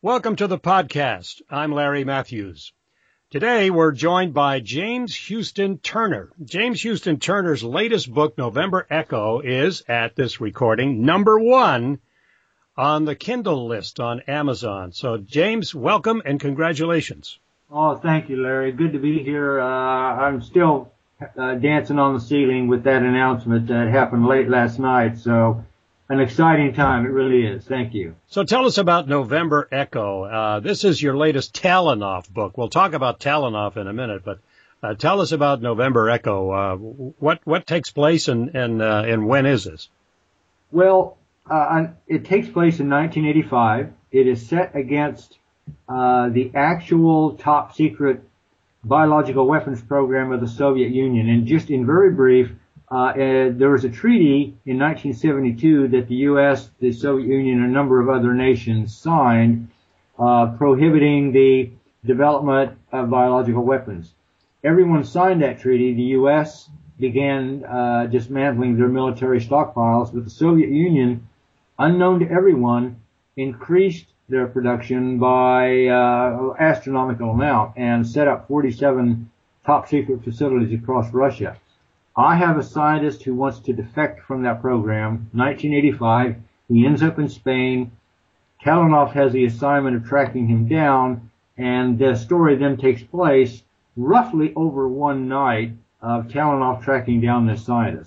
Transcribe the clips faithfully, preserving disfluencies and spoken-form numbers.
Welcome to the podcast. I'm Larry Matthews. Today we're joined by James Houston Turner. James Houston Turner's latest book, November Echo, is, at this recording, number one on the Kindle list on Amazon. So, James, welcome and congratulations. Oh, thank you, Larry. Good to be here. Uh, I'm still uh, dancing on the ceiling with that announcement that happened late last night. So, an exciting time. It really is. Thank you. So tell us about November Echo. Uh, this is your latest Talanoff book. We'll talk about Talanoff in a minute, but uh, tell us about November Echo. Uh, what what takes place and and uh, and when is this? Well, uh, it takes place in nineteen eighty-five. It is set against uh, the actual top secret biological weapons program of the Soviet Union. And just in very brief, Uh, uh, there was a treaty in nineteen seventy-two that the U S, the Soviet Union, and a number of other nations signed, uh, prohibiting the development of biological weapons. Everyone signed that treaty. The U S began uh, dismantling their military stockpiles, but the Soviet Union, unknown to everyone, increased their production by uh, astronomical amount and set up forty-seven top secret facilities across Russia. I have a scientist who wants to defect from that program. nineteen eighty-five, he ends up in Spain. Talanoff has the assignment of tracking him down, and the story then takes place roughly over one night of Talanoff tracking down this scientist.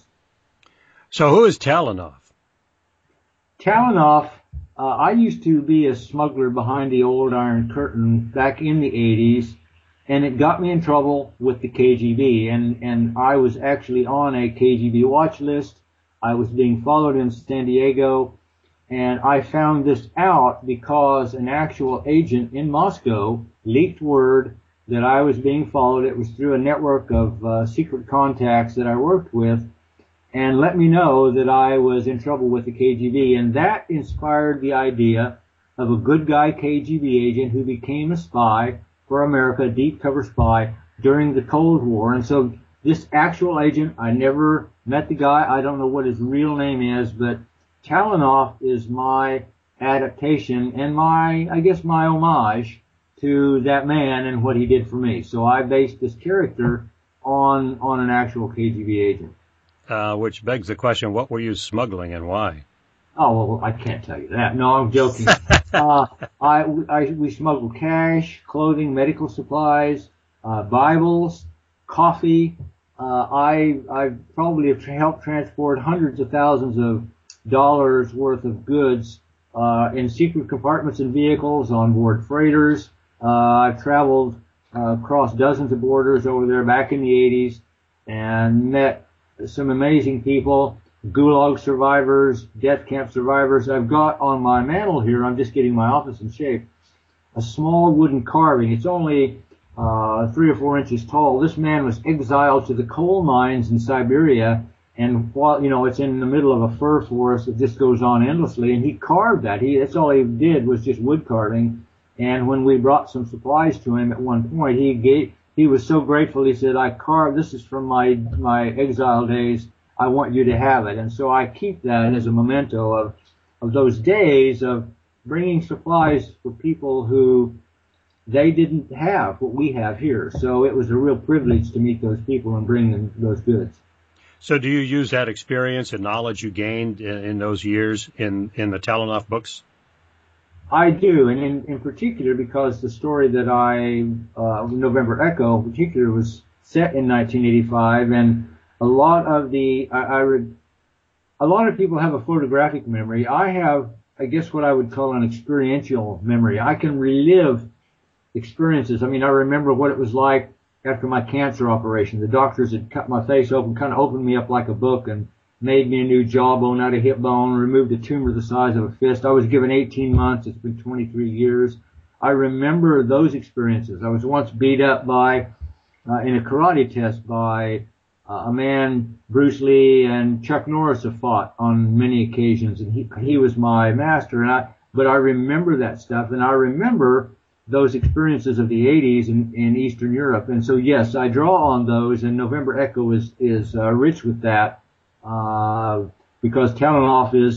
So who is Talanoff? Talanoff, uh, I used to be a smuggler behind the old Iron Curtain back in the eighties. And it got me in trouble with the K G B, and, and I was actually on a K G B watch list. I was being followed in San Diego, and I found this out because an actual agent in Moscow leaked word that I was being followed. It was through a network of uh, secret contacts that I worked with, and let me know that I was in trouble with the K G B, and that inspired the idea of a good guy K G B agent who became a spy for America, a deep cover spy during the Cold War. And so this actual agent, I never met the guy. I don't know what his real name is, but Talanoff is my adaptation and my, I guess, my homage to that man and what he did for me. So I based this character on, on an actual K G B agent. Uh, which begs the question, what were you smuggling and why? Oh, well, I can't tell you that. No, I'm joking. uh, I, I, we smuggle cash, clothing, medical supplies, uh, Bibles, coffee. Uh, I, I probably have tra- helped transport hundreds of thousands of dollars worth of goods, uh, in secret compartments and vehicles on board freighters. Uh, I've traveled, uh, across dozens of borders over there back in the eighties and met some amazing people. Gulag survivors, death camp survivors. I've got on my mantle here, I'm just getting my office in shape, a small wooden carving. It's only uh, three or four inches tall. This man was exiled to the coal mines in Siberia, and while, you know, it's in the middle of a fir forest that just goes on endlessly, and he carved that. He, that's all he did was just wood carving. And when we brought some supplies to him at one point, he gave, he was so grateful, he said, I carved, this is from my, my exile days. I want you to have it. And so I keep that as a memento of, of those days of bringing supplies for people who they didn't have what we have here. So it was a real privilege to meet those people and bring them those goods. So do you use that experience and knowledge you gained in, in those years in, in the Talanoff books? I do, and in, in particular because the story that I, uh, November Echo in particular, was set in nineteen eighty-five, and a lot of the, I, I read, a lot of people have a photographic memory. I have, I guess, what I would call an experiential memory. I can relive experiences. I mean, I remember what it was like after my cancer operation. The doctors had cut my face open, kind of opened me up like a book and made me a new jawbone out of hip bone, removed a tumor the size of a fist. I was given eighteen months. It's been twenty-three years. I remember those experiences. I was once beat up by, uh, in a karate test by Uh, a man Bruce Lee and Chuck Norris have fought on many occasions, and he he was my master. And I, but I remember that stuff, and I remember those experiences of the eighties in, in Eastern Europe. And so, yes, I draw on those, and November Echo is is uh, rich with that, uh, because Talanoff is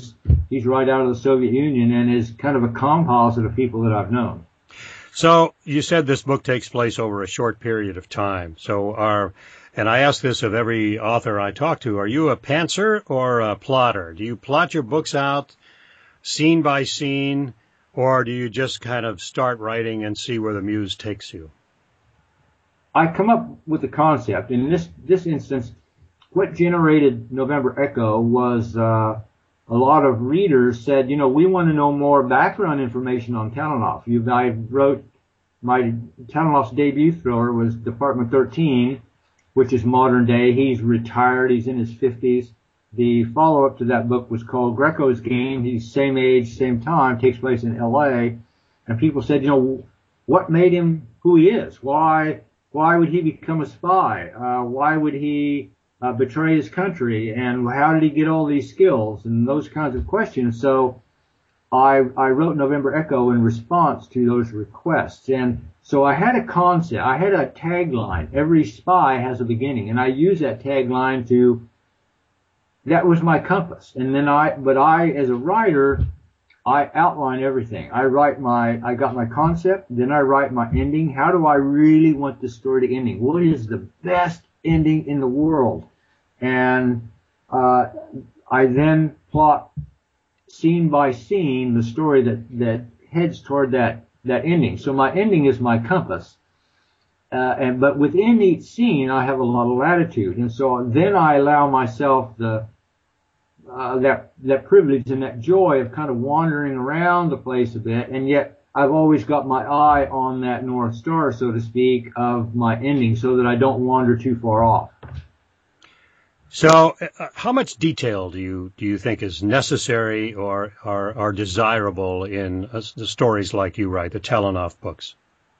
he's right out of the Soviet Union and is kind of a composite of people that I've known. So you said this book takes place over a short period of time. So are, and I ask this of every author I talk to, are you a pantser or a plotter? Do you plot your books out scene by scene, or do you just kind of start writing and see where the muse takes you? I come up with the concept. In this this instance, what generated November Echo was uh, a lot of readers said, you know, we want to know more background information on Talanoff. You, I wrote, my Talanoff's debut thriller was Department thirteen, which is modern day. He's retired. He's in his fifties. The follow-up to that book was called Greco's Game. He's same age, same time, takes place in L A. And people said, you know, what made him who he is? Why, why would he become a spy? Uh, why would he uh, betray his country? And how did he get all these skills? And those kinds of questions. So I, I wrote November Echo in response to those requests. And so I had a concept. I had a tagline. Every spy has a beginning. And I used that tagline to, that was my compass. And then I, but I, as a writer, I outline everything. I write my, I got my concept, then I write my ending. How do I really want the story to ending? What is the best ending in the world? And, uh, I then plot scene by scene the story that, that heads toward that, that ending. So my ending is my compass. Uh, and, but within each scene, I have a lot of latitude. And so then I allow myself the, uh, that, that privilege and that joy of kind of wandering around the place a bit. And yet I've always got my eye on that North Star, so to speak, of my ending so that I don't wander too far off. So uh, how much detail do you, do you think is necessary or, or, or desirable in uh, the stories like you write, the Talanoff books?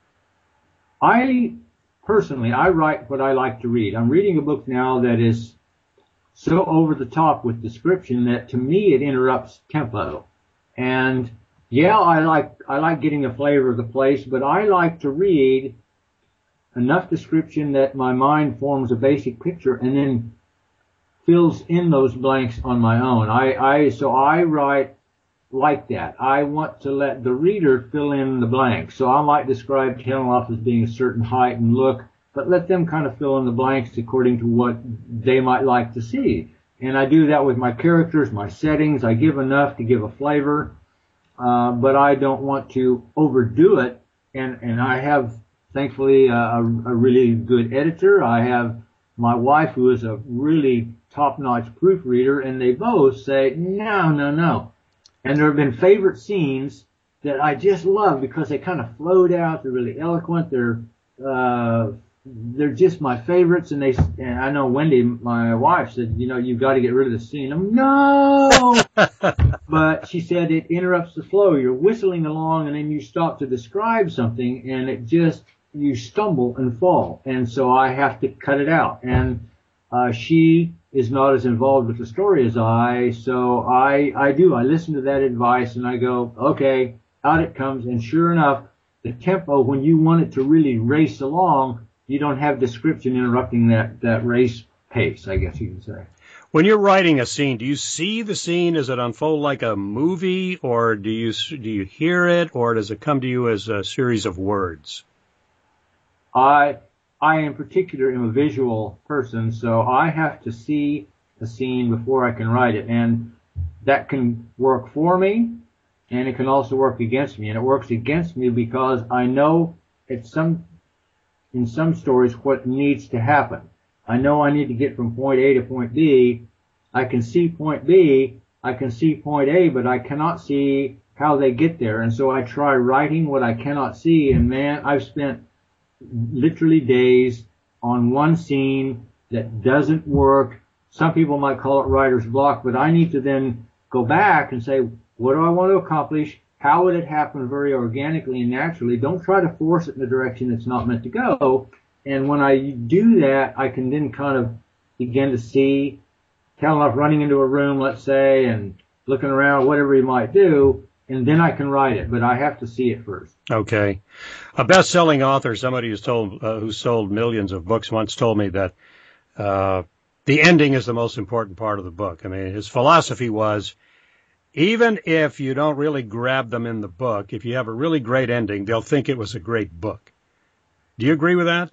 I, personally, I write what I like to read. I'm reading a book now that is so over the top with description that to me it interrupts tempo. And yeah, I like, I like getting a flavor of the place, but I like to read enough description that my mind forms a basic picture and then fills in those blanks on my own. I, I, so I write like that. I want to let the reader fill in the blanks. So I might describe Talanoff as being a certain height and look, but let them kind of fill in the blanks according to what they might like to see. And I do that with my characters, my settings. I give enough to give a flavor, uh, but I don't want to overdo it. And, and I have, thankfully, a, a really good editor. I have my wife, who is a really top-notch proofreader, and they both say, no, no, no. And there have been favorite scenes that I just love because they kind of flowed out. They're really eloquent. They're, uh, they're just my favorites. And they, and I know Wendy, my wife, said, you know, you've got to get rid of the scene. I'm, no! But she said it interrupts the flow. You're whistling along and then you stop to describe something and it just, you stumble and fall. And so I have to cut it out. And, uh, she is not as involved with the story as I, so I, I do. I listen to that advice and I go, okay, out it comes. And sure enough, the tempo, when you want it to really race along, you don't have description interrupting that, that race pace, I guess you can say. When you're writing a scene, do you see the scene as it unfold like a movie, or do you, do you hear it, or does it come to you as a series of words? I, I in particular am a visual person, so I have to see a scene before I can write it. And that can work for me, and it can also work against me. And it works against me because I know at some, in some stories what needs to happen. I know I need to get from point A to point B. I can see point B, I can see point A, but I cannot see how they get there. And so I try writing what I cannot see, and man, I've spent literally days on one scene that doesn't work. Some people might call it writer's block, but I need to then go back and say, what do I want to accomplish? How would it happen very organically and naturally? Don't try to force it in the direction it's not meant to go. And when I do that, I can then kind of begin to see Talanoff running into a room, let's say, and looking around, whatever he might do, and then I can write it, but I have to see it first. Okay. A best-selling author, somebody who's told, uh, who sold millions of books, once told me that uh the ending is the most important part of the book. I mean, his philosophy was, Even if you don't really grab them in the book, if you have a really great ending, they'll think it was a great book. Do you agree with that?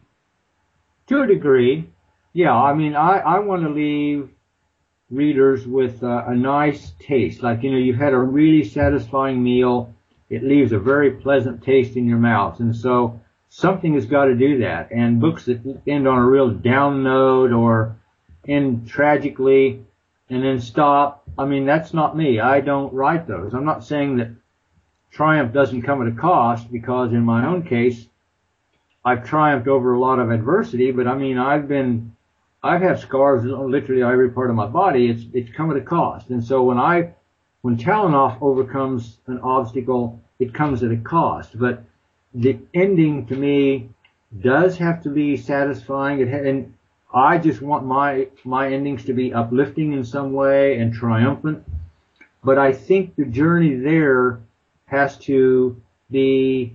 To a degree, yeah. I mean, I, I want to leave readers with uh, a nice taste. Like, you know, you've had a really satisfying meal. It leaves a very pleasant taste in your mouth. And so something has got to do that. And books that end on a real down note or end tragically and then stop, I mean, that's not me. I don't write those. I'm not saying that triumph doesn't come at a cost, because in my own case, I've triumphed over a lot of adversity, but I mean, I've been, I've had scars on literally every part of my body. It's, it's come at a cost. And so when I, when Talanoff overcomes an obstacle, it comes at a cost. But the ending to me does have to be satisfying. It, and I just want my, my endings to be uplifting in some way and triumphant. But I think the journey there has to be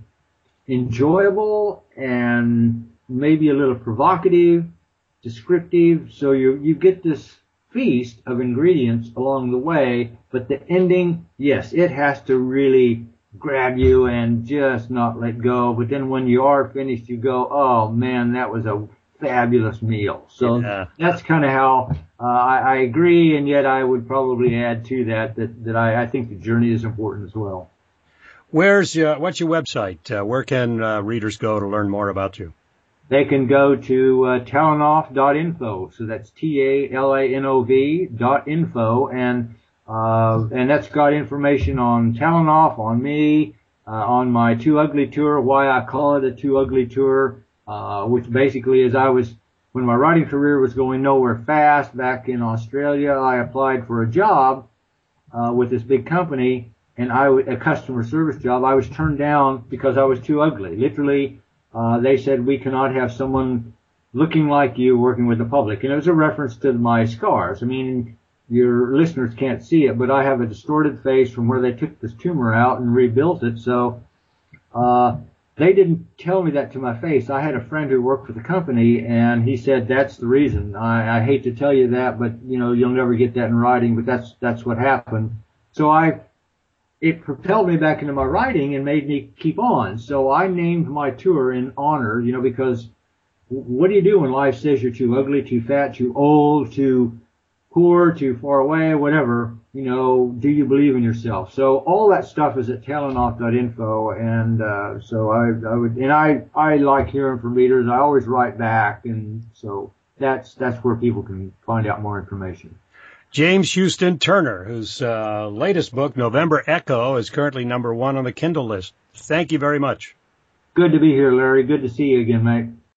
enjoyable and maybe a little provocative, descriptive, so you you get this feast of ingredients along the way, but the ending, yes, it has to really grab you and just not let go. But then when you are finished, you go, oh man, that was a fabulous meal. So yeah. That's kind of how uh, I, I agree, and yet I would probably add to that that, that I, I think the journey is important as well. Where's your, what's your website? Uh, where can uh, readers go to learn more about you? They can go to uh, talanoff dot info. So that's T A L A N O V dot info. And, uh, and that's got information on Talanoff, on me, uh, on my Too Ugly tour, why I call it a Too Ugly tour, uh, which basically is I was, when my writing career was going nowhere fast back in Australia, I applied for a job, uh, with this big company. And I, a customer service job, I was turned down because I was too ugly. Literally, uh, they said, we cannot have someone looking like you working with the public. And it was a reference to my scars. I mean, your listeners can't see it, but I have a distorted face from where they took this tumor out and rebuilt it. So, uh, they didn't tell me that to my face. I had a friend who worked for the company, and he said, that's the reason. I, I hate to tell you that, but, you know, you'll never get that in writing, but that's, that's what happened. So I, it propelled me back into my writing and made me keep on. So I named my tour in honor, you know, because what do you do when life says you're too ugly, too fat, too old, too poor, too far away, whatever, you know, do you believe in yourself? So all that stuff is at talanoff dot info. And, uh, so I, I would, and I, I like hearing from readers. I always write back. And so that's, that's where people can find out more information. James Houston Turner, whose uh, latest book, November Echo, is currently number one on the Kindle list. Thank you very much. Good to be here, Larry. Good to see you again, mate.